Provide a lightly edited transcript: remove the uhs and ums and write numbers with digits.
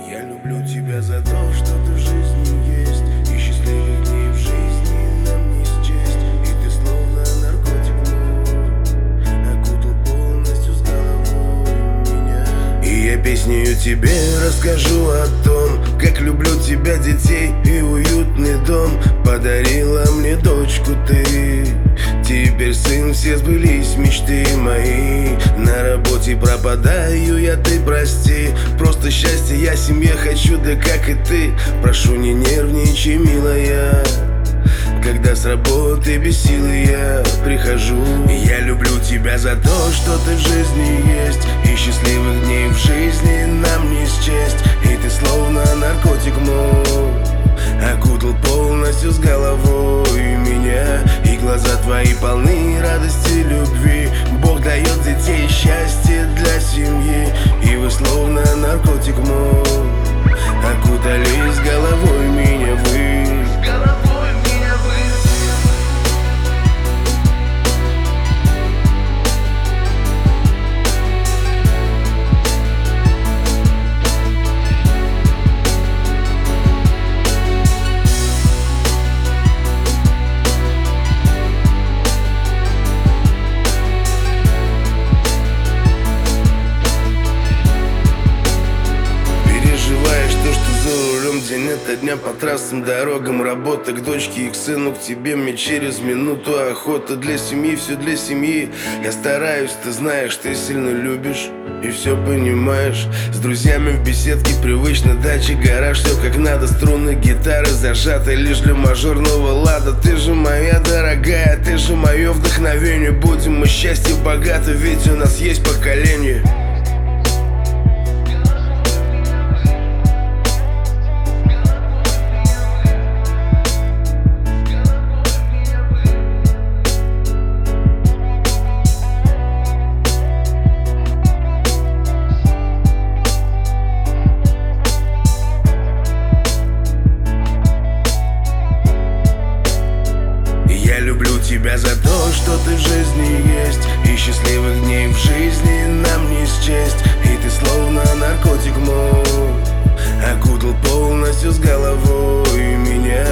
Я люблю тебя за то, что ты в жизни есть, и счастливых дней в жизни нам не счесть. И ты словно наркотик мой, окутал полностью с головой меня. И я песнею тебе расскажу о том, как люблю тебя, детей и уютный дом. Подарила мне дочку ты, теперь сын, все сбылись мечты мои. На работе пропадаю я, ты прости. Просто счастье я семье хочу, да как и ты. Прошу, не нервничай, милая, когда с работы без силы я прихожу. Я люблю тебя за то, что ты в жизни есть, и счастливых дней в жизни нам не счесть. И ты словно наркотик мой, окутал полностью с головой меня. И глаза твои полны радости, любви. Бог дает детей, счастье для семьи. И вы словно наркотик мой, окутали с головой меня вы. День ото дня по трассам, дорогам, работа к дочке и к сыну, к тебе мне через минуту охота. Для семьи, все для семьи. Я стараюсь, ты знаешь, ты сильно любишь и все понимаешь. С друзьями в беседке, привычно дача, гараж, все как надо. Струны гитары зажаты лишь для мажорного лада. Ты же моя дорогая, ты же мое вдохновение. Будем мы счастье богаты, ведь у нас есть поколение. Я люблю тебя за то, что ты в жизни есть, и счастливых дней в жизни нам не счесть. И ты словно наркотик мой, окутал полностью с головой меня.